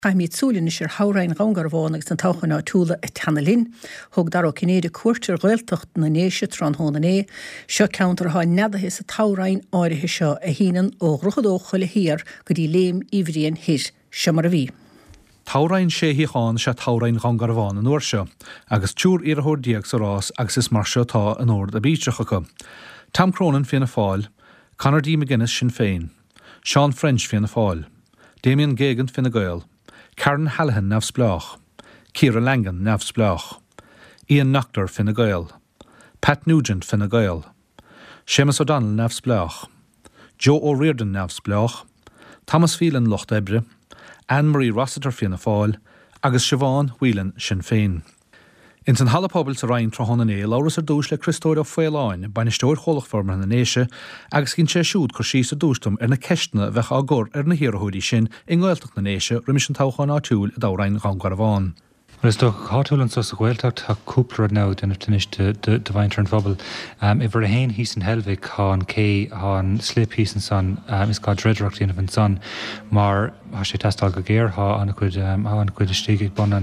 Chaimid súlin is hárain gangarhánig san táchan á túla a tanalín, thug daró cinnéad cuairtear ghiltecht na néise tran hónané, seo counter há neadaithe sa tárain áirithe seo a hínan ó ruchadó chuile híar go dtí léim íomhríon hir se mar a bhí. Tárain sé híáin se tárain gangarháin an uair seo, agus túr iarthór díag sa rás agus is mar seo tá an ord a bíteach acu. Tam Cronin fianna fáil, Conor D. McGuinness sin féin, Sean French fianna fáil, Damien Gagan fianna Gael, Karen Hallahan nefs blach, Ciara Langan nefs blach, Ian Noctor fianna Gael, Pat Nugent fianna Gael, Seamus O'Donnell nefs blach, Joe O'Riordan nefs blach, Thomas Phelan Locht Ebre, Anne-Marie Rossiter fianna fáil, agus Siobhan Whelan sin féin. In san hallapobal sa rain trohannané, lauras dúis le Christóir Fáiláin, bainisteoir cholachformar na néise, agus cinn sé siúd chu sí sa dústum na ceistna bheith agur na hiarthúdaí sin in ghilteach na néise rimis an táchan áitiúil a dárain gangarháin. Is do háúlann sa ghilteacht tá cúpla ná den tunis de bhaintear an fphobal. Iver a héin hís an helvig há an cé há an slip hís an san is gá dreadreacht inmh an san, mar há sé testáil go géir há an chuid stíigh bon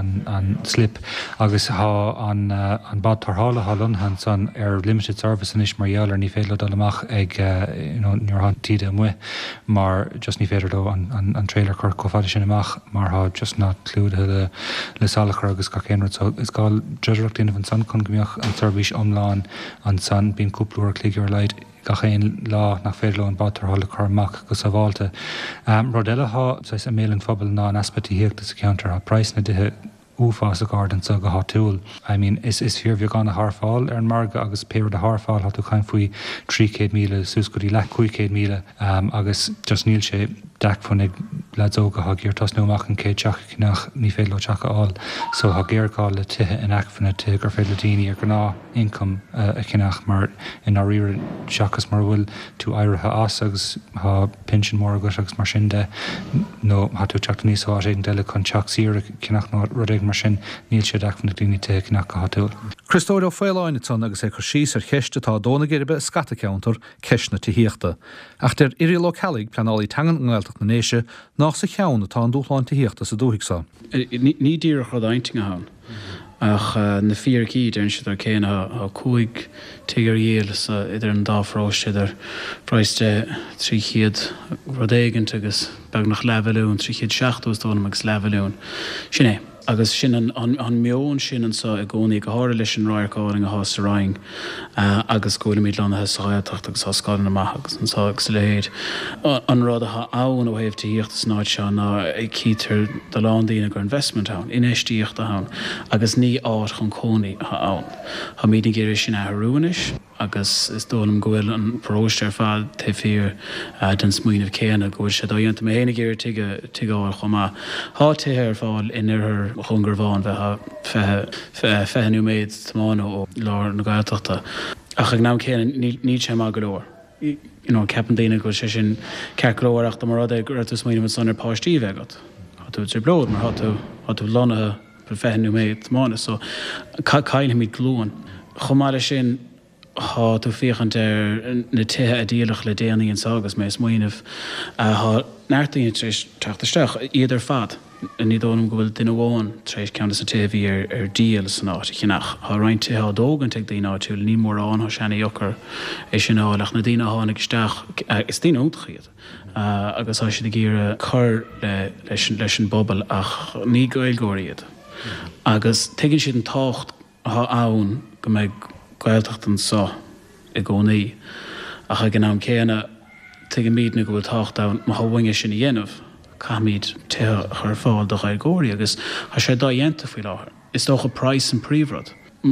an slip agus há an bad tarthála há lunhan san limited service an is mar dheallar ní féile dul amach ag nuair há tíide mu, mar just ní féidir dó an trailer chuir cófáile sin amach, mar há just ná clúdathe le salachar agus ga céanrad, so is gáil dreadreacht inmh an san chun gombeoch an service omláin an san bín cúplúir clígear leid ga chéin lá nach féidir an bad tarthála chuach go sa bháilte. Rodella há sa mé an fphobal ná an aspectí héachta sa counter a price na dithe úfás a garden sa go háúil. I mean, is fear bhí gan a Harfáil an marga agus péir a Harfáil hatú chain faoi 300 míle, sús go dtí le 500 míle, agus just níl sé deach fan ag ledóga ha géir tas nóach an cé teach cinach ní féile teach áil, so ha géirgáil le tithe in acfanna tithe gur féile daoine ar go ná income a cinach mar in á riire seachas mar bhfuil tú áirithe as agus ha pension mór agus agus mar sin de nó hatú teachta níos á sé an deile chun teach sír cinach ná rudéig mar sin níl sé deach fanna daoine tithe cinach go hatúil. Christóir Fáiláin san agus é chu síos ar cheiste tá dóna géirbe scata counter ceisna tííochta. Ach der irí localig planálaí tangan ghilteach na néise nach sa cheann atá an dúchláin tííochta sa dúhiigsa. Ní dír chud ainting a hán. Ach na fíor cíd ar siad ar céine a cúig tígar dhéal sa idir an dáfrás idir praiste 300 rodéigent agus bag nach levelún 360 dónam agus levelún. Sinné. Agus sin an meón sin an sa a gcónaí go háir leis an ráircáing a hás a raing agus gúla míad lena heáteach agus hascáin amach agus an sa agus léad. An rád a ann ó héh tííocht snáid se ná ag cítar de lándaína gur investment ann, inéistíocht a ann, agus ní áit chun cónaí a ann. Tá mína géir sin athúis, agus is dónam gohfuil an próiste ar fád te fír den smuoineh céanna gohfuil sé dhéanta mé héna géir tigáil chumá. Há tithe ar fáil inar chungarháin bheit fehanú méid mána ó lár na gaiachta. Ach ag ná céan ní sé má go leir. Ceapan daine go sé sin ceirlóach do mar ag gur smuoine san ar páistí bhegat. Hatú sé blód mar hatú lonathe fehanú méid mána, so caiile míid glúan. Chomáile sin há tú fichant ar na tithe a díalach le déanaí an sagas mé smuoineh há neirtaíon tríéis teachtasteach iad ar fad. Ní dónam go bhfuil duine bháin trééis ceanna sa taobhí ar díal san áit chinach. Tá roiinte há dógan teag daoine áitiúil ní mór an sena jochar é sin áileach na daoine hána isteach is daoine útchaíad. Agus há si ggéire chur leis an bobbal ach ní gailgóiríad. Agus tuigann siad an tácht há ann go méid gailteacht an sa i gcónaí. Ach ag an céanna tuigean míad na go bhfuil tácht ann má hahainge sin i dhéanamh. Camid te chur fáil do gailgóirí agus a sé dá dhéanta faoi láthair. Is dócha price an príomhrad,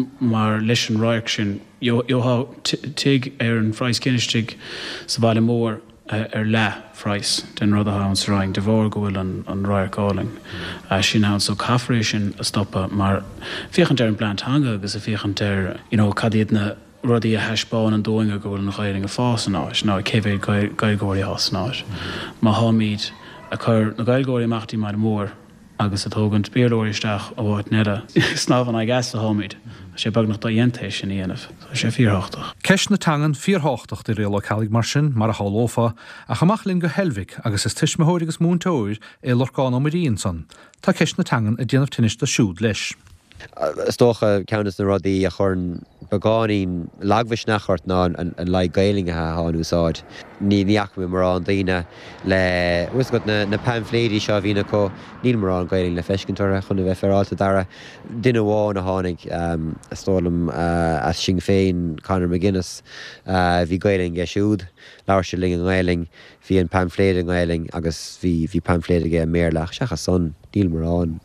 mar leis an ráic sin há tuig ar an phráis cineistigh sa bhaile mór ar le phráis den rud a há an sráing de bhór go bhfuil an ráircáling. Sin an so caithrééis sin a stoppa, mar fichant ar an blantanga agus a fichant ar cadíad na rudí a heispáin an dóinge go bhfuil na gaiiling a fás an áis, ná céhhéad gailgóirí hás an áis. Má há míad a chur na gailgóirí amachtaí mar mór agus a tógant bíorlóiristeach ó bhhaid neda snáhan a gas a hámid sé begnach do dhéantééis sin íanamh, Tá sé fíorthach. Ceis na tangan fíorthach de réal calig mar sin mar a hálófa a chamachlinn go helvig agus is tiismethóir agus múntóir é lorcán ó maríon san. Tá ceis na tangan a déanamh tiniste siúd leis. Stocha countess na rodí a chun begáín lagvis nachart ná an lei gailinge an úsáid. Ní achfu mar an daine le got na pamphlédí seo bhína có níl mar an gailing le feiscinúra chun bheith ferálta dara. Duine bháin a tháinig stólam a Sinn Féin Conor McGuinness bhí gailing ge siúd, leir se ling an gailing, hí an pamphléad an gailing agus bhí pamphléad ige méarlach seachas son díl mar an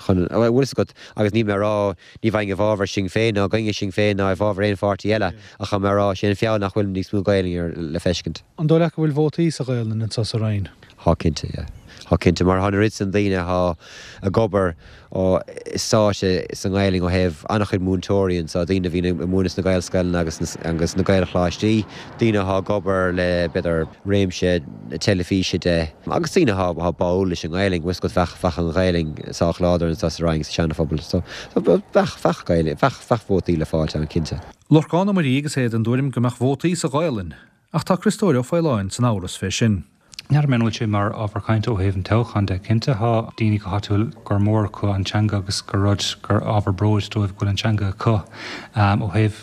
got agus ní marrá ní bhain go bhábhar Sinn Féin ná gange Sinn Féin ná bhábhar éon fartaí eile a cha marrá sin fiáil nach bhfuil ní smú gailing ar le feiscint. An dó le bhfuil vótaí sa gailen in sa rain. Tá cinnte, Tá cinnte mar hána rit an daine há a gobar ó isáise san gailing ó heh annach chud múntóiríonn sa daine bhína múnas na gailscailin agus na gaile chláistí, daine há gobar le beidir réimse telefíse de. Agus daine há bail leis an gailing, wis go fech an gailing sách ládar an sa raing sa seanna phobal. So fech gailing, fech vótaí le fáilte an cinnte. Lorcán ó marí agus éad an dúirim gomach vótaí sa gailen, ach tá Christório fáileáin san áras fé sin. Near menúil sé mar ábharchaint ó héhann techan de cinnte há daoine go hatúil gur mór chu antseanga agus gur rud gur ábhar bróid dóibh goil antseanga chu ó héh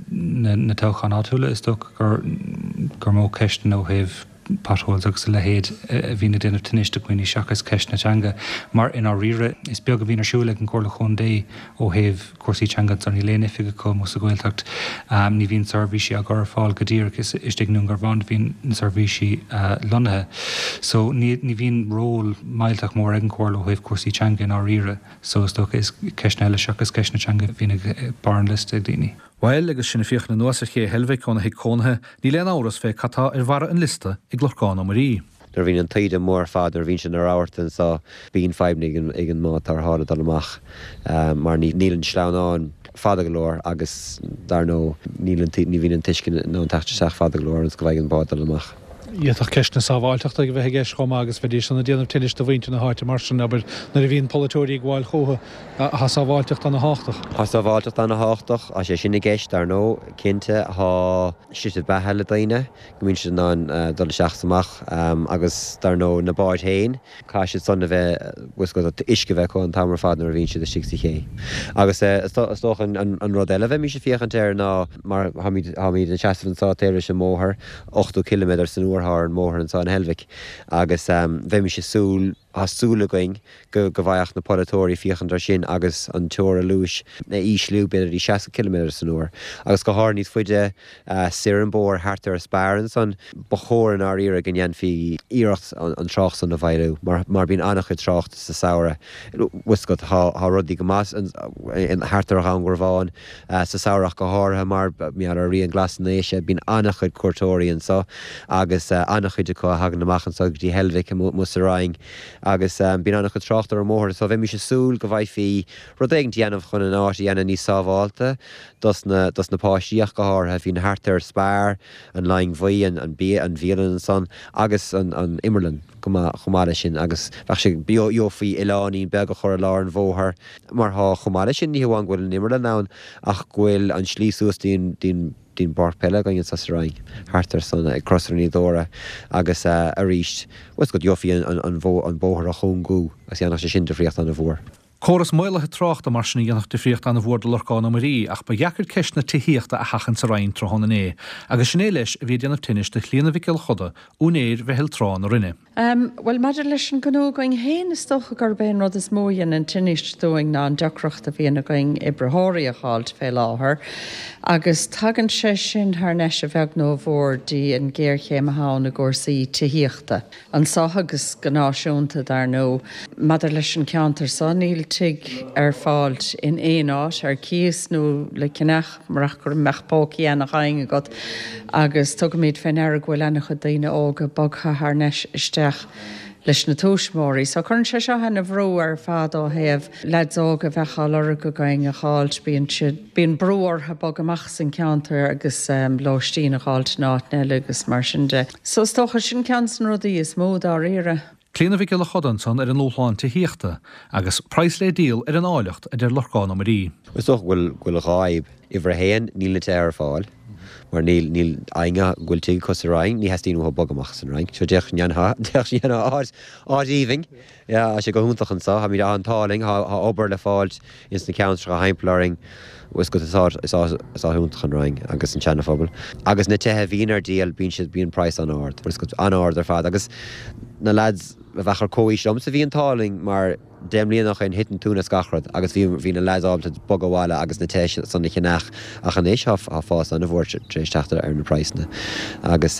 na techan átúla is do gur mó ceistan ó héh pathoils agus le héad a bhína déanamh tiniste cuoine seachas ceisna teanga. Mar in á rire is beag a bhínar siúla an cóla chun dé ó héh cuasaí teanga ar ní léana fiige chu mu a ghilteacht. Ní bhín servisi a gur fáil go dtír is istighnún gur bhain bhín servisi lonathe. So ní bhín ról mailteach mór an cóla ó héh cuasaí teanga in á rire. So is ceisna eile seachas ceisna teanga bhína barn list ag daoine. Weil agus sinna fioch na nuasa ché helveig chuna hiag cónathe, ní lean áras fé catá ar bhara an lista ag Lorcán ó marí. There bhín an taide mór fáidir bhín sin ar áirtan sa bíon feimnig ag an mát ar hála dal amach mar níl an sleánán fada golóir agus dar nó ní bhín an tuiscin ná an teiste seach fada golóir ans go bhaig an bád dal amach. Iadach ceisna sábháilteachta go bheith ggéis chomá agus bheith sanna déanamh tiniste bhainte na háite mar sin aber na bhíon polytóirí gháil chotha a sábháilteachta na háach. Tá sábháilteachta na háach a sé sinna gceist dar nó cinnte há siite betheile daine, go mín sin ná dul seachtamach agus dar nó na báid hain, cá si sanna bheith go isce bheith chun tamar fad nó bhín si a 60ché. Agus istóch an rud eile bheith mí sé fiochantéir ná mar haíd an teasamhan sátéir sem móthir 8 km san uair an móthir an san helvig agus bheith sé súl súla going go bhaach na polytóirí fiochantar sin agus an teóra lúis na íslú beidir í 60 km san uair. Agus go háir níos fuide sir an bór hartar a spáran san bachóir an áíra gan dhéanfí íirecht an trach san na bhailú mar bín annach chu tracht sa saora. Wiscot há rudí go más in hartar a gur bháin sa saoireach go hátha mar mear a rion glas néise bín annach chud cuairtóirí an sa agus annach chuide chu hagan amachchan sa gotí helvig mu a raing. Agus bín annach chu trachtar ar móthir, so bheith mí sé súl go bhaithhí rud éigen déanamh chun an áit dhéanana ní sábháilta, dus na páistíoch go hátha hín hartar spár an leing bhaí an bí an bhíalan san agus an immerlan chomáile sin agus bheith sé biofaí iláí be go chur lá an bmhóthar mar há chomáile sin ní bháin ghfuil an immerlan nán ach ghfuil an slísús dín bar pelle going sa raing hartar san ag crossraní dóra agus a ríist was go jofií an bóthar a chungú as anach sé sin de fríocht an a bhór. Choras mailethe trácht a mar sinna dhéanach de fríocht an a bhór de Lorcán ó marí ach ba dheacair ceisna tííochta a hachan sa rain trohanna é, agus sinné leis a bhí déanamh tinnis de chléana bhicil choda únéir bheithil trán a rinne. Well maidir leis an gnó going héin is stocha gur ben rud is móin an tinist doing ná an deachreacht a bhíonna going ibrethóirí a cháilt fé láthair, agus tagan sé sin th neis a bheith nó bhórdí an ggéirchéim a hána gcósaí tííochta. An sáthgus gnáisiúnta dar nó maidir leis an ceantar san níl tig fáilt in éáit ar cíos nó le cinech marach gur mechpóí ana chaing agat agus tugad míad féin ar ghfuil ana chu daine ága bagtha th neis isteach leis na túismóirí. So chun sé seo hena bhrú ar fád ó héamh ledóga bheitchail ar go going a cháilt bíon brúir ha bag amach san ceantar agus láistíí na cháilt náit neile agus mar sin de. So stocha sin cean san rudaí is mód á rire. Cléanana bhí le chodanson ar an nóháinte híochta agus price le díal ar an áilecht a d lechán marí. Uach bhfuil ráib i bhar héan níl na ar fáil, mar níl aine ghfuil tú cos rain, ní hetíú bogamach san rain. So deach ádíhing a sé go húntaach an sa, ha mí antáling há obair le fáilt is na count a heimpplaring was go is húntaach an rain agus an tsenafobal. Agus na tethe hín ar díal bín siad bíon price an ard, was go an ard ar fad agus na lads a bhechar cóís lom sa bhí an táling mar déimlíonach an hitan túna scachrad agus bhí na leid ábta bogáile agus na teis san chinach a chanéis á fás an bhór trééis teachtar ar na praisna agus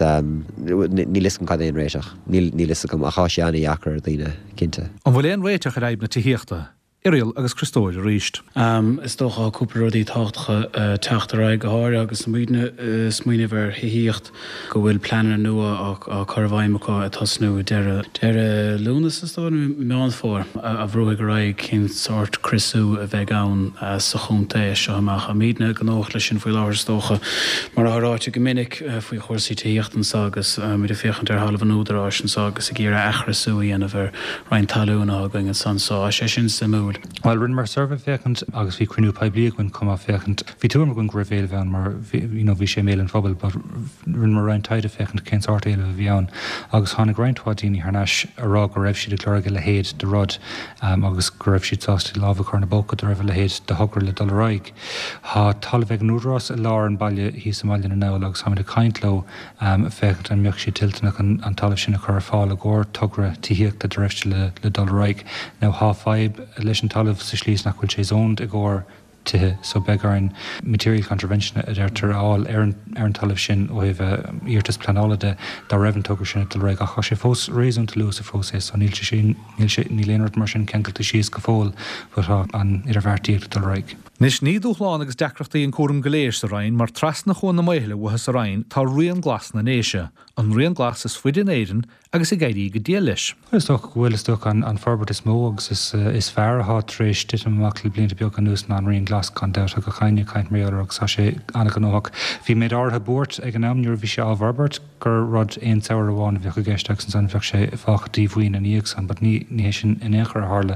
ní liscom cad éon réiteach ní liscom a cháisianna dheachar daoine cinnte. An bhfuil éon réiteach ar aibna tííochta. Irial agus Christóid ríist. Is dócha cúpla rudí táchtcha teachtaráid go háir agus smuoine bhar híocht go bhfuil planar nua á carhhaimachá atá snú deire lúnas is táin meán fór a bhrúigh go raibh cin sort crisú a bheith ann sa chunta seo amach a míadna go nóch leis sin faoi láthir dócha mar aráte go minic faoi chóirsaí tíochtan agus mí a féchan ar halh an údarráis an agus a ggéar echrasúí ana bhar rain talúna going an sansá sé sin samú. Well, rinn mar serve fechant agus bhí cruinú pebliig gon cuma fechant. Bhí túm gon gravéil bhean mar bhí sé méil an fphobal, but rinn mar rein taide fechant cén sort éile bhíán. Agus tháinig reintádaoine thnáis ará go raibh siad clóige le héad de rud agus go raibh siad sásta lábha chu na bóca de raibh le héad de thugur le dollarráig. Tá talbheith núrás a lá an bailile hí Somália na nál agus haid a caiintló fechant an mbeoh siad tiltnach an talamh sinna chur fáil a gcóir tugra tííochta de raibh le dollarráig. Now há fáib leis an talamh sa slís nach bhfuil sé zóned i gcóir tithe so begar an material contravention a tar all ar an talamh sin ó bheith íirtas planálaide dá raibhann tugur sin til raig a cha sé fós réún til luús a fós é so níl léonart mar sin ceangalta síos go fóil butá an ar a bhhartííocht til raig. Nis ní dúchláán agus deachreachtaí an cuam goléir sa rain mar tras na chun na maithile buthe sa rain tá rion glas na néise. An rion glas is fuidir éidir agus i gaiirí go dé leis. Is doch bhfuil is an forbert is mó agus is fear a há trééis dit amach le blianta beag an nús ná an rion glas can deir a go chaine caiint méach sa sé anna go nóach. Bhí méid átha búirt ag an amnúir bhí sé á Verbert gur rud éon saoir amháin bheoh go geisteach san bheoh sé fáchatíí bhuioin an íag san, but ní sin in éair hála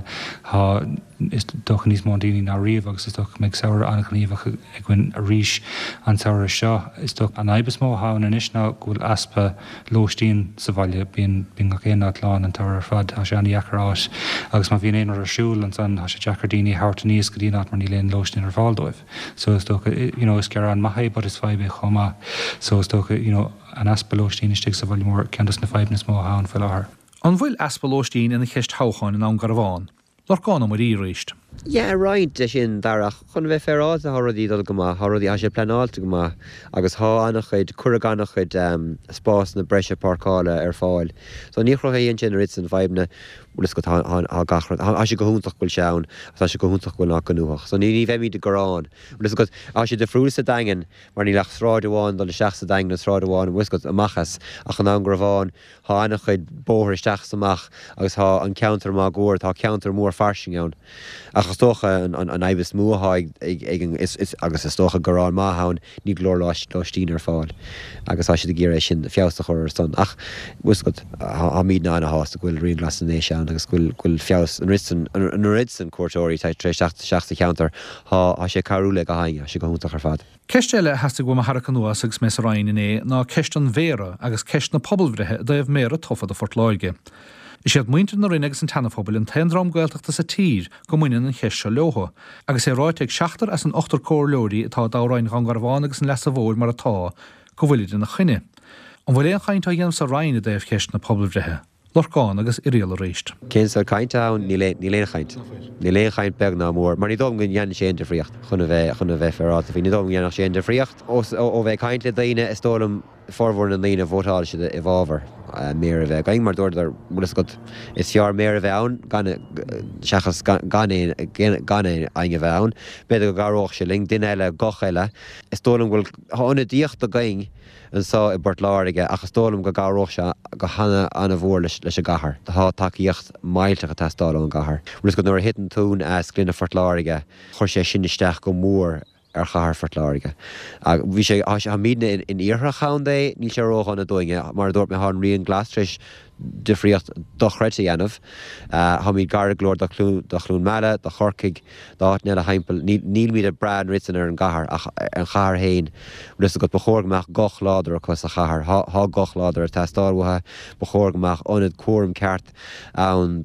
is doch níos má daoine ná riomh agus is doch méid saoir anna chuníomh ag gin a ríis an saoir seo is doch an aibas mó hán in isna ghfuil aspa lóistín sa bhaile bíon ga céanna láán an tar fad a sé an dheacharráis agus má bhíon éonar arsúil an san se Jackar daoine háirta níos go dtíanaat mar ní léon lóistín ar fáildóibh. So is doch is cear an maithaí bud is feibe chomá so is doch an aspa lóistín is sa bhaile mór ceantas na feibnas mó hán fel láthair. An bhfuil aspa lóistín ina cheist hácháin in an Garabháin. Lorcána mar ríist. Ja, right sin darach chun bheith ferád a thoradí dul go thoradí a sé planáilta go agus há annach chuid curagannach chuid spás na breise parcála ar fáil. So ní chrocha íon sin rit an bhaibna bhfuil go gachrad a sé go húntaach bhfuil seann a sé go húntaach bhfuil nach goúach. So ní bheith de gorán. Bhfuil go a sé de frúsa daingen mar ní lech sráideháin do le seach sa daing na sráideháin bhuis go amachchas a chu an grabháin há annach chuid bóthir isteach samach agus há an counter má gúir tá counter mór farsing ann. Agus tócha an aibas múthaig agus is tócha gorán máthán ní glór láistín ar fáil. Agus á si ggéir sin fiásta chuir san. Ach bhuis go há míad ná na hásta bhfuil rion glas an éis agus bhfuil fiás an ridsan cuairtóirí trééis seachta counter há sé carúla go haine sé go húntaach ar fad. Ceistile heasta go Harcha nuas agus mes rain in é ná ceist an mhéra agus ceist na pobalbhrethe d éibh méra tofad a fortláige. Is siad muintear na rinnegus an tanafóbil an tenrám gailteachta sa tír go muinean an cheist se leotha, agus é ráiteag seachtar as an 8 cór leorí atá dáráin gan Garabháin agus an lesa bhór mar atá go bhfuilidir na chuine. An bhfuil éon chaint a dhéanam sa rain a d éibh ceist na pobalbhrethe. Lorcáin agus irial a réist. Cén sa cainte ann ní léon chaint. Ní léon chaint beag ná mór, mar ní dóm gon dhéanana sé de fríocht chuna bheith feráta bhí ní dóm dhéanana sé de fríocht ó bheith caint le daine is tólam forhór na lína bhótáil si i bhábhar mé a bheith. Gaing mar dúir bhfuil go is fear mé a bheith ann seachas gan aine bheith ann, beidir go garóch sé ling duine eile goch eile. Is tólam bhfuil tháina díocht a gaing an sá i bort láirige achas tólam go garóch se go hana anna bhór leis a gahar. Tá há takeíocht mailteach a testála an gahar. Bhfuil go nuair hitan tún as glunna fortláirige chuir sé sin isteach go mór ar chahar fortláirige. Bhí sé mína in iarthra chaán é ní sé róchan na dóinge mar dúirt me há rion glastris difriocht dochreite dhéanamh, ha míad gar glór do chlún meile, do chorcaig, dá áit a haimpel, níl míad a brad ritsan ar an gahar, ach an chahar hain, rus a go bechórgach goch láder a cos a chahar, ha goch láder a testáilwathe, bechórgach onad cuarm ceart an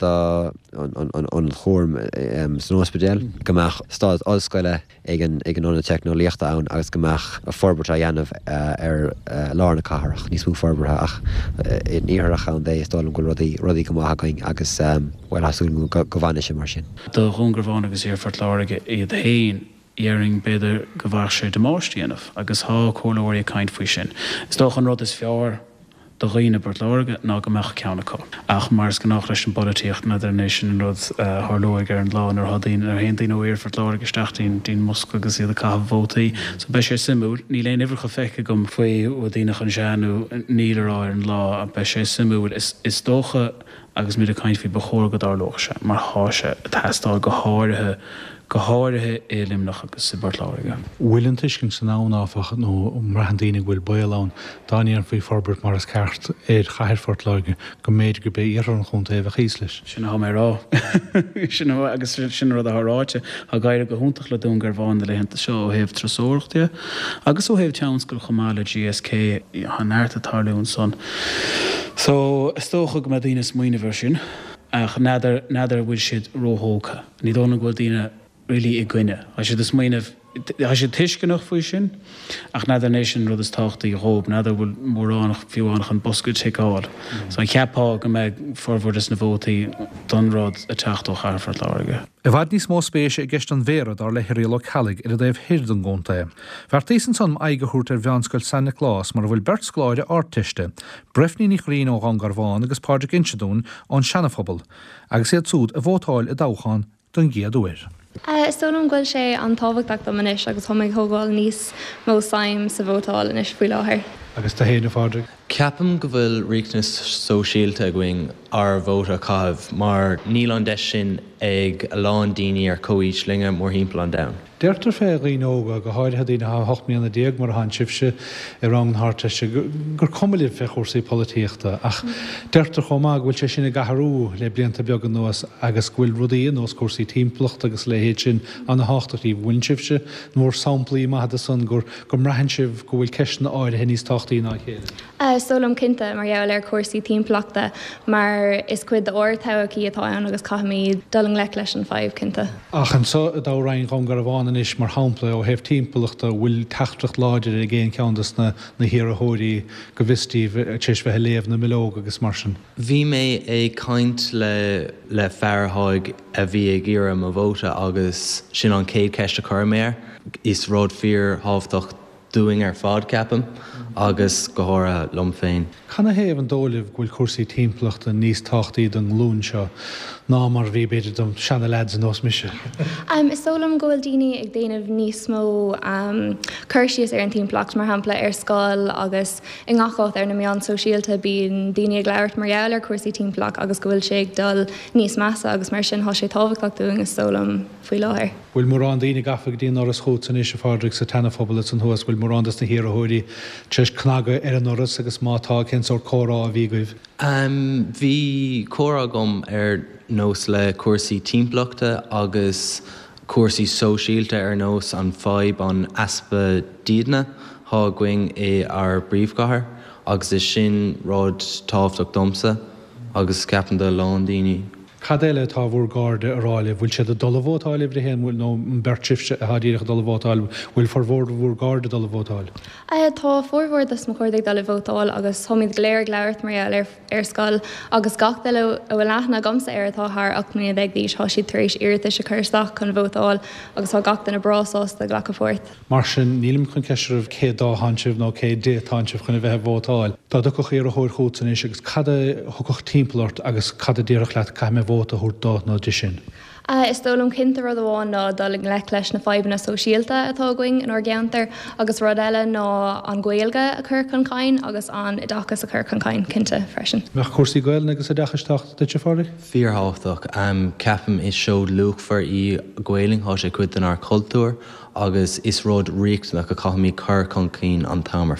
chórm san ospedéal, gomach stád ollscoile ag an onad technolíochta ann, agus gomach a forbert a dhéanamh ar lár na caharach, níos mú forbert ach in íharach an dé stálam go rudí go maithe going agus bhfuil hasún go bhaine sé mar sin. Do rungrabháin agus ar fartláige iad hain éing beidir go bhhar sé de máistíanamh, agus há cólaí caiint faoi sin. Is dóch an rud is fear do riine bartláige ná go meach ceannaá. Ach mars go nach leis an bolíocht na idir nation rud thlóig ar an láin ar hadín ar hen daon óir fartláige staachtaín dín Mosca agus iad a cah bhótaí, so be sé simú, ní léon ihre go feice gom faoi ó dtíine an seanú nílará ar an lá a be sé simú is dócha agus mí a caiint fao bechóir go dárlócha mar háise a testáil go háirithe élimnach agus sa bartláige. Bhfuiln tuiscin san ánáfach nó marhandíine bhfuil bailán daíon faoi forbert mar as ceart chair fortláige go méid go bé ar an chunta éh chís leis. Sin ha mé rá sin agus sin rud athráte a gaiire go húntaach le dún gur bháin de lehénta seo ó héh trasóirte, agus ó héh teanns go chomáile GSK an airta tarliún son. So is tócha go dtíine smuoine bhar sin ach nadidir bhfuil siad róthócha. Ní dóna go dtíine rilí I gcuine. A sé sé tuiscinnach faoi sin ach nadidir nation rud is táchtaí rób, nadidir bhfuil mórránach fiúánach an boscaid teáil. So an ceapá go méid forhórdas na bhótaí donrád a teachtó charfart láige. I bhd níos mó spéise I gceist an bhéad ar leithirí le chalig ar a dhéobh hirir an gcónta. Bhar tísan san aigeúirt ar bheanscoil Sanna Claus mar bhfuil bert scláide áirtiste, brefní ní chrín ó gangarháin agus páidir inseadún an seanafobal, agus iad súd a bhótáil I dáchan don giadúir. Stólam ghfuil sé an tábhachtach do manis agus thomaigh thógáil níos mó saim sa bhótáil inis faoi láthair. Agus tá héanana fádraigh. Ceapam go bhfuil riachtas sóisialta going ar bhóta caibh mar níl an deis sin ag a lán daoine ar cóíslinge mór hímpla an domhan. Deirtar fé líóga go háidthe dtíine 8 míonna déag mar an sibse I rang háteiste gur cumlíh fe chósaí políochta ach deirtar chomá bhfuil sé sinna gaharú le blianta beag an nuas agus bhfuil rudaí nó cuasaí timpplacht agus le héad sin an na háachtaí bhhain sibse nóair samplaí maithe san gur mraithn sibh go bhfuil ceisna áirithe níos táchtaí ná chéile. Stólam cinnte mar gheall ar cuasaí timpplachta mar is cuid de orthaí atá an agus caiimiid doling le leis an 5 cinnte. Ach an so dá rain gangar bháin is mar hápla ó hebh timpachta bhfuil teachtracht láidir a géon ceantas na hir athóirí go bhistíh teis bheith léamh na milóg agus mar sin. Bhí mé é caint le fearrtháig a bhí ag iarm a bhóta agus sin an céad ceiste chuirméir is rád fíor hábhacht doing ar fád ceapam agus go háirithe lom féin. Chana héamh an dóibh bhfuil cuasaí timpplaachta níos táchtaí don lún seo ná mar bhí beidir dom seanna leads an os mise. Is sólam go bhfuil daoine ag déanamh níos mó chuirsíos ar an timpplacht mar hampla ar scáil agus I ngachát ar na meán sóisialta bíon daoine ag leirt mar gheall ar cuasaí timpplacht agus go bhfuil sé ag dul níos measa agus mar sin há sé tábhachtach doing is sólam faoi láthair. Bhfuil mór an daoine gafa díon áras chót san is fádraigh sa tenafobal an thuas bhfuil mór andas na hir athóirí teis cnaga ar an oras agus mátá cin or córá a bhí goibh. Bhí córá gom ar nós le cuasaí timpplaachta agus cuasaí sóisialta ar nós an fáib an aspa díadna há going é ar bríomhchathair agus is sin rád tábhachtach domsa agus ceapan de lán daoine. Cadéile tá bhór gáde aráile bhfuil sé a dollahótáil bhrí hen bhfuil nó bertsifse a hadíireach dollahótáil bhfuil forhór bhór gáde dollahótáil. Tá fórhór is mo chuirdaigh dollahótáil agus thoid léir leirt mar ar scáil agus gach le bhfuil leithna gomsa ar atáth 8 ag díos há siad taréis iirita se chuirteach chun bhótáil agus tá gach den na brásás de ghlacha fort. Mar sin nílim chun ceisiirh cé dá hansibh nó cé dé hansibh chuna bheith bhótáil. Tá do go chéar a thóir chósan is agus cada thucoch timplairt agus cada díireach leat caiime bhóta thuair dá nó de sin. Is tólam cinnte rud amháin ná doling le leis na fábanna sóisialta atá going in orgeantar agus rud eile ná an Gaeilge a chur chun cain agus an Oideachas a chur chun cain cinnte freisin. Meach cuasaí Gaeilge agus Oideachas de fáraigh? Fíorthach ceapam is seod luachfar í Gaeilge há sé cuid an ar cultúr agus is rád riachtanach a chaithimí chur chun cín an tamar fad.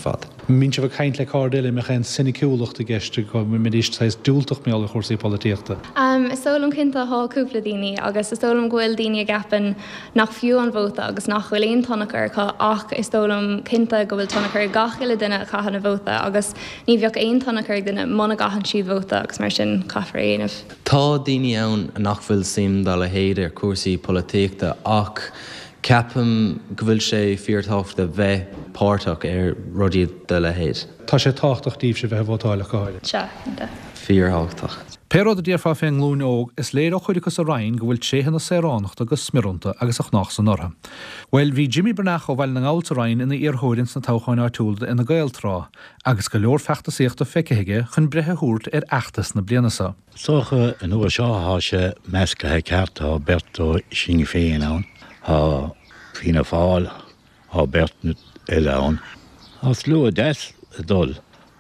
Mín se bh caiint le cardile me chan sinnicúlacht a geiste go mid éis dúltach mé a chósaí políochta. Is tólam cinnta háúpla daoine agus is tólam ghfuil daine gapan nach fiú an bhóta agus nach bhfuilon tonachar ach is tólam cinnta go bhfuil tonachar gachiile duine chahan na bhóta agus ní bheoh aon tonachar duine mna gahan si bhóta agus mar sin caithraíanamh. Tá daoine ann nach bhfuil sim dá le héad ar cuasaí políochta ach ceapam go bhfuil sé fíortáfta bheith páirteach ar rudaí de le héad. Tá sé táchtachtíobh se bheith bhtáile gáile. Se. Fíorthachtaach. Pérád a díar fá féin lún óg is léad chuirchas a rain go bhfuil séhanna séránnacht agus smirúnta agus ach nach san ortha. Weil bhí Jimmy Bernach ó bhil na gáilta rain ina iarthóirins na táchain áitiúilda ina gailtrá, agus go leor feachta síochta feiceige chun brethe thuairt ar achtas na blianasa. Socha an uair seo há sé meascathe ceartta Berto sin féin ann, há Fianna Fáil há Bert eile ann. Há slú a des a dul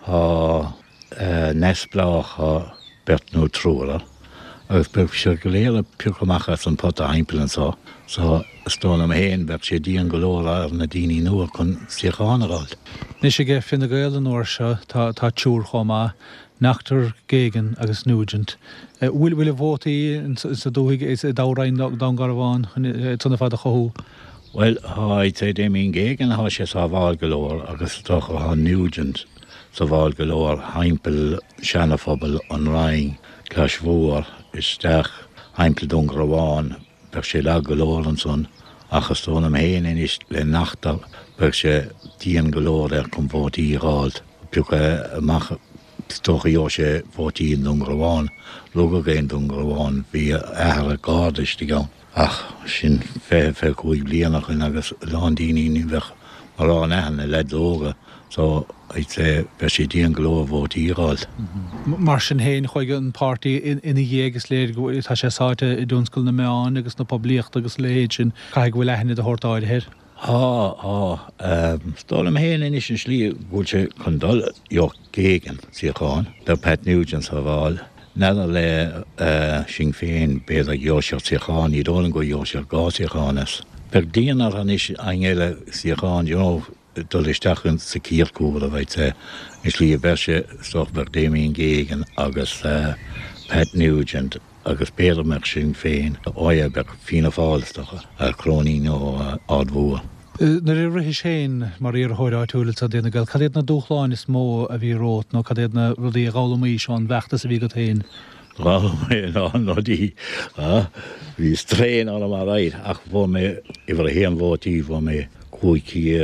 há nesblách há Bert nó trúra, agus beh sé go léile puchamachchas an pot a heimpel an sá stóna am héin beh sé díon go leor ar na daoine nua chun siánaráil. Ní sé ge finna gail an uair seo tá túr chomá nachtar gégan agus núgent. Bhfuil a bhótaí sa dúigh is a dárain don garbháin tunna fad a chothú? Well, há sé déimín gégan há sé sa bháil go leor agus tucha há núgent sa bháil go leor heimpel seanafobal an raing glas mhór isteach heimpel don garbháin beh sé le go leor an son achas tóna am héin is le nachtar beh sé díon go leor ar chun bhótaí ráilt. Pucha amach stocha jo sé bhótaí don garbháin, luga géin don garbháin bhí ahar a gádas tí gan. Ach, sin fé chuig blianach in agus landíní ní bheith mar an ehan le dóga, so id sé bheith sé díon gló bhótaí ráilt. Mar sin héin chuige an pártaí ina dhégus léir tá sé sáte i dúnscoil na meán agus na poblíocht agus léid sin caiig bhfuil lehanna a thuirtáid héir. Stálam héana is an slí bhúil sé chun dul jo gégan síáin, de Pat Nugent sa bháil. Nada le sin féin béad a Joseach síáin, í dólan go Joseach gá síánas. Per díanaar an is an eile síáin, dul isteachn sa cíircúil a bhaid sé. Is lí a bheise stoch ber déimíon gégan agus Pat Nugent agus béadamach sin féin óia ber Fianna Fáilstocha a cróní nó ádmhua. Na rihí séin mar ar thuir áitiúla a déna gail, cadéad na dúchláin is mó a bhí rót nó cadéad na rudí gálamí seán bheachtas a bhí go tain. Gálamí nó dí hí stréin an mar raid ach bhó mé iwwer a héan bhótaí bhó mé cuaigí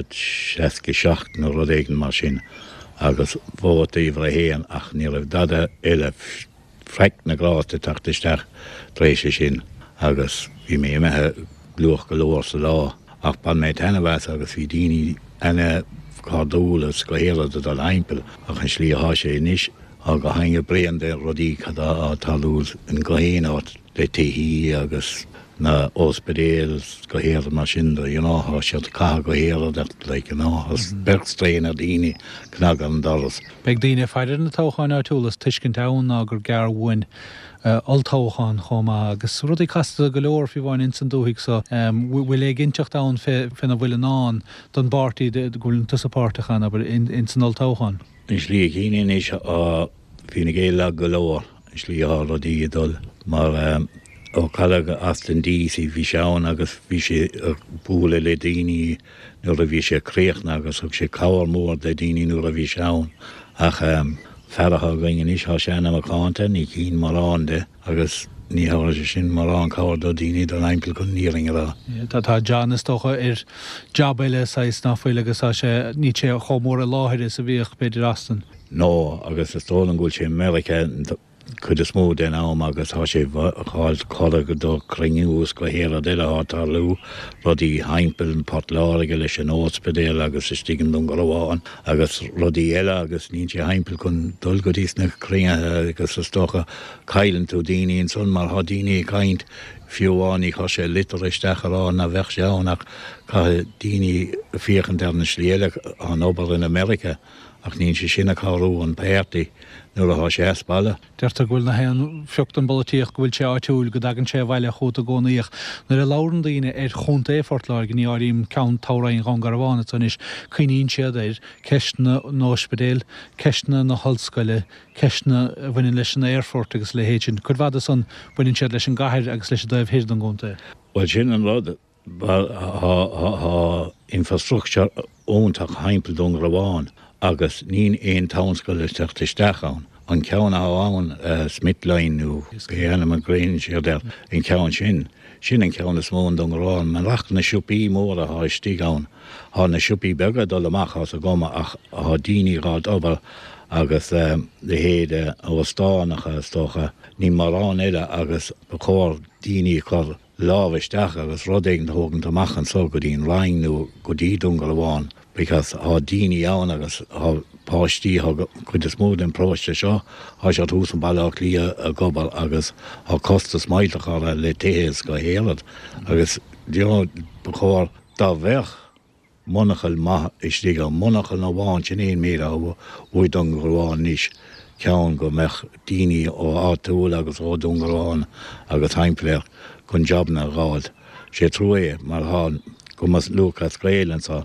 67 nó rudéigen mar sin agus bhóta iwwer a héan ach ní raibh dada eile freic na gráte tachtisteach tréise sin agus bhí mé methe gluach go leor sa lá. Ach ban mé tenahheits agus bhí daoine ina cardúlas go héad a leimpel ach an slí há sé níos a go hainge blian de rodí cad a talúil in gléin áit le taí agus na ospedéal go héad mar sinda há siad cá go héad le has bergstréin a daoine knag an dalas. Beag daoine feidir na tócháin áitiúlas tuiscin tán ná gur gar bhain altóchan chomá agus rudí casta go leor fi bháin in san dúigh sa bhfuil é ginteach da finna bhfuil an don bartaí gúiln tusapáirtachan aber in san altóchan. Is lí cíine is fina géile go leor is lí rodí dul mar ó chaile aslan díí bhí seán agus bhí sé búla le daoine nuair a bhí sé créochna agus thug sé cabhar mór de daoine nuair a bhí seán ach ferracha gin is há séna a cáanta ní cín marrán de agus ní háir sé sin marrán cabhar do daoine do leimpil chun níring rá. Tá Janas tócha ar jobbaile sa náfuil agus sé ní sé chomór a láthir is a bhíoh beidir astan. nó agus is tólan gúil sé America chud is mó den am agus há sé cháil chola go do cringús go héad eile átarlú rodí heimpel an potláige leis an óspedéal agus is tígan don goháin agus rodí eile agus ní sé heimpel chun dul go dtís na cringe agus is stocha caiilen tú daoine son mar há daoine caint fiúháinnig há sé litteristeachrá na bheith seánach daoine fiochan ar na sléile an obair in America ach nín sé sinna cáú an péirtaí nuair a sé balle. Deirtar ghfuil na hen fiocht an bolíoch gohfuil sé áitiúil go dagan sé bhile chuta gcónaíoch. Nuair a láran daoine chunta éfortláir gní áirim ceann tárainn gangarhána tanis chuoíonn siad ceistena nóspedéil, ceistena na hallscoile, ceistena bhainn leis an airfort agus le héin. Chud bhada san bhainn siad leis an gaiir agus leis dóibh héir an gúnta. Well sin an rud ha infrastructure óntaach heimpel don Graván agus nín éon townscoil isteach an. An ceann áin Smithlein Béanam an Grange der in ceann sin an ceann is mó don Graván, man rach na siúpaí móra há istí ann. Há na siúpaí bega dul amach as a goma ach há daoine rád obair agus de héad óstáinach stocha ní marrán éile agus chóir daoine chur lábhisteach agus rudéigh na hógan amachchan so go dtíon raing nó go dtí don Graván, because há daoine ann agus há páistí chud is mód an próiste seo, há sé tús an bailach lí a gobal agus há costas maidlach le téhéas go héad agus chóir dá bheith monachal maith istí an monachal na bháin sin éon mé bhid don Graván níos ceann go meach daoine ó áitiúil agus ó don Graván agus heimpléir chun jobna ráid. sé trúé mar há go mas Lucas Gréilen sa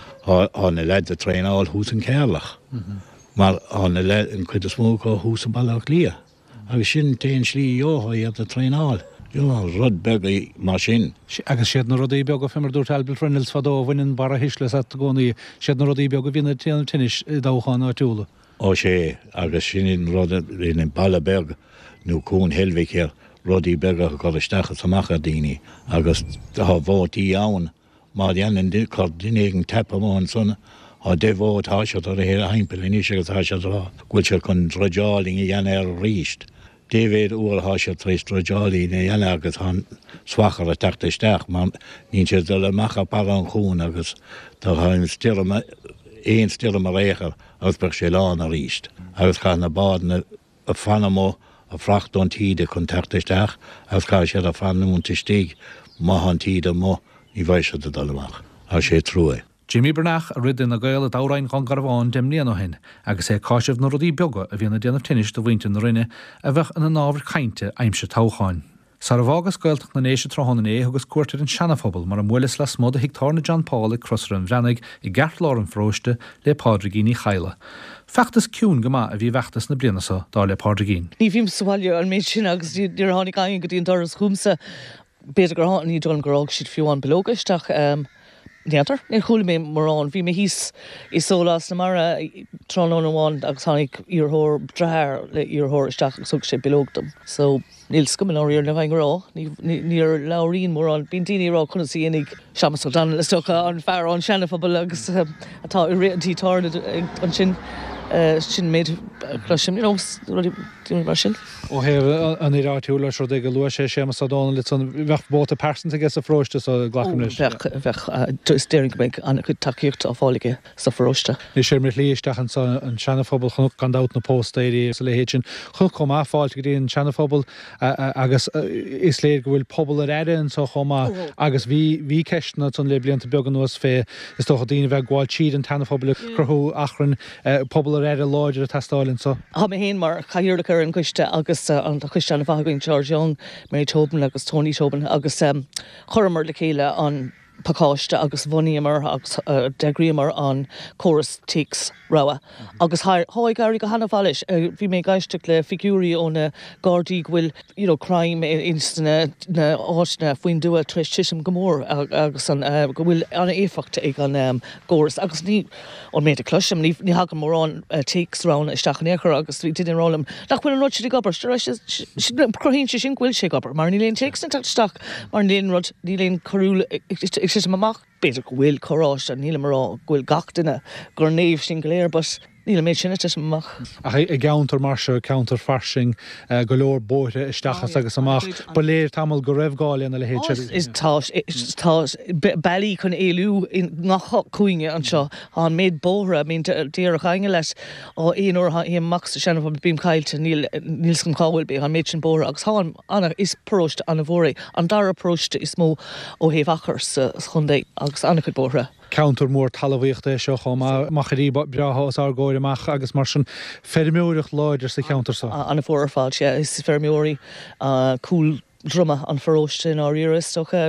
há na leid a tréáil hús an céirlach. Mar há na leid an chuid a smó go hús an bailach lia. Agus sin téon slí jótha iad a tréáil. Rud begaí mar sin. Agus siad na rudaí beag go fimar dúirt Albert Reynolds fadó bhainn bara hisle a gcónaí siad na rudaí beag go bhína tinnis dáchan áitiúla. Ó sé agus sin rud in Ballabeg nó cún Helvig rudí bega go istechas amachcha daoine agus há bhótaí ann má dhéanaan chu duine tepamáin sanna há de bhót háisiad ar a hé heimpel in agus háisiad rá ghfuil se chun droideáling i dhéana ríist. David uair háisiad trééis droideálaí na dhéana agus an swachar a teachta isteach má nín sé do le macha par an chuún agus tá éon stílam a réchar agus beh sé lán a ríist. Agus cha na bádanna a fanamó a frachtón tíide chun teachta isteach agus cha sé a fanamúnta stíg má an tíide mó í bhaise a dalach. A sé trúé. Jimmy Bernach a ridin na gael a dárain gangarháin demlíon ó hin, agus cáisih na rudí bega a bhíonna déanamh tinis do bhainte na rinne a bheith in an ábhar chainte aimse tácháin. Sar a bhágus gailteach na néise trohanna agus cuairtar an seanafobal mar an mulas le smód a hiictána John Paul crossar an bhrenig i gceart lá an fróiste le pádragíní chaile. Feachtas ciún go a bhí bheachtas na blianasa dá le pádragín. Ní bhím sáile an méid sin agus dtíar tháinig aon go dtíon doras chúmsa beidir gur hána ní dul gorág siad fiúán belógaisteach Neatar, ní chuúla mé marrán, bhí mé híos I sólas na mara tránón amháin agus tháinig iarthór dreathir le iarthór isteach agus sé belógdom. So níl scumin áíar na bhain rá, níor laurín marrán, bín daoine rá chuna sí innig seamas dan le stocha an fear an seanafabal agus atá I réantí tána an sin méid cloisim, mar sin. Ó heh an iráitiú leis ru go lua sé sémas a dána lit san bheith bóta persanta gus a fróiste sa glacham leis. Bheith steering méid anna chud takeíocht á fáige sa fróiste. Ní sé mar líisteach an seanafobal chun gandát na póstéirí sa le héin. Chun com fáilte go dtíon seanafobal agus is léir go bhfuil pobl a réide an so chomá agus bhí ceistena tún le blianta began nuas fé is tócha daoine bheith gháil siad an tanafobal chuthú achran pobl a réide láidir a testáilinn so. Tá mé héon mar chaíirla ar an cuiste agus an chuiste an bhaing George Young, Mary Tobin agus Tony Tobin agus choramar le chéile an pakáiste agus bhuníamar agus degríamar an choras tics rawa. Agus háid garí go hana bhalis, bhí mé gaiisteach le figúrí ó na gádaí bhfuil crime instanna na áisna faoin dua treis tiisiom gomór agus go bhfuil anna éfachta ag an góras agus ní an méid a cluisiom ní hagan mórrán tics rán isteach an éair agus bhí duine rálam nach bhfuil an rud si gobar crohíonn sé sin ghfuil sé gobar mar ní léon tics an teteach mar ní léon choúla ag sé amach beidir go bhfuil choráis a níla marrá ghfuil gach duine gur néomh sin go léir bus níla méid sinna amach. I gauntar mar se counter farsing go leor bóite isteachas agus amach ba léir tamil go raibh gáil le héid. Is tá bailí chun éú in nach cuainge an seo an méid bóra mín déar chainge leis ó éonúir í max sena bím caiilte níl san cáhfuil be an méid sin bóra agus há anna is próiste anna bhóra an dar próiste is mó ó héh achar sa chundé agus anna chud bóra. counter mór talhíochtta seo chaí brethás argóireach agus mar sin fermiúireach láidir sa countersa. An fórfáil is fermiúí cool drumma an forróiste in áíiristocha,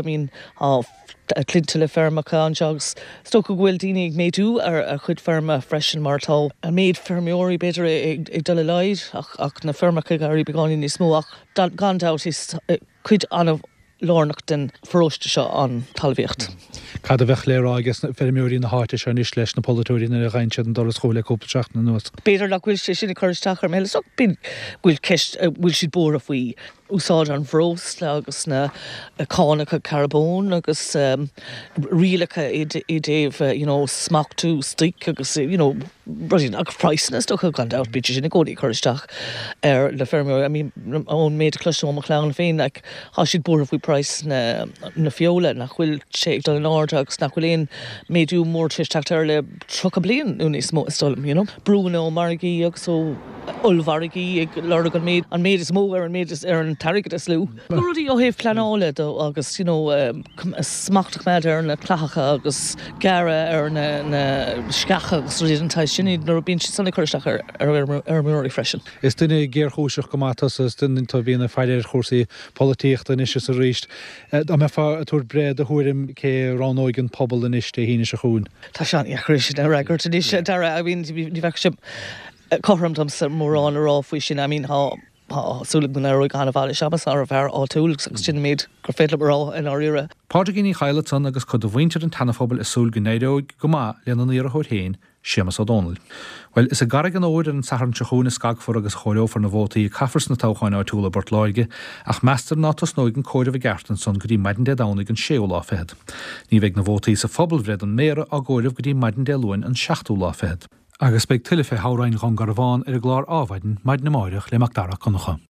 clinta le fermacha an segus sto go bhfuil daine ag méadú ar chud ferma freisin martá. A méid fermiúí beidir ag dul leid ach na fermacha garí beáin ní smóach gandát is chud anmh lárnach den forróiste seo an talmhaíocht. Cad a bheith lérá agus fermiúí na háite se níos leis na polúí na reinse an doras chola cúplateach na nuas. Beidir le bhfuil sé sinna chuirteach ar méile bin bhfuil siad bór a faoi úsáid an bhrós le agus na cánacha carbón agus rialacha i déobh smachtú stick agus ruín agus praisnas do chu gandát beidir sinna gcódaí chuirteach ar le fermiúí. Ón méid cluisiúach leán féin ag há siad bór a faoi price na fiola nach bhfuil sé dul an áir agus nach bhfuil éon méadú mór tristeach ar le tro a blion úna smó stolam, brúna ó margaí agus ó olmhargaí ag leir an méid is mó ar an méid ar an tarigad is lú. Rudí ó héh pleanála agus smachtach méid ar na clachacha agus gara ar na scacha agus ruí an tais sinní nó bíon si sanna chuirteach ar múirí freisin. Is duine ggéirchúiseach go mátas is duine tá bhíonna feidir chósaí políocht in is a ríist. A me fá a túair bread a thuirim cé ránóigen pobl in iste híine se chuún. Tá sean chríisi a regart is dara ní bheith sem choramtam sa mórrán ará faoi sin súla na roiig anna bhile seamas ar a bhar átúlagus agus sin méid gur féile rá in áíire. Páidir gin chaile san agus chud a bhaintear an tanafobal is súl gnéideóig go má leanan ar a chuir héin Seamus O'Donnell. Well, is a garag an óir an saharn seachún is scagfur agus choileofar na bhótaí caffers na táchain áitiúla bort láige ach meastar nátas nóig an cóidir bh son go dtí maidin de dánig an séú láfehead. Ní bheith na bhótaí sa phobalbhread an méra a ggóirih go dtí maidin de luin an seachtú láfehead. Agus beag tuile fé hárain gan Garabháin ar a glár ábhaidin maid na máireach le Macdara Conacha.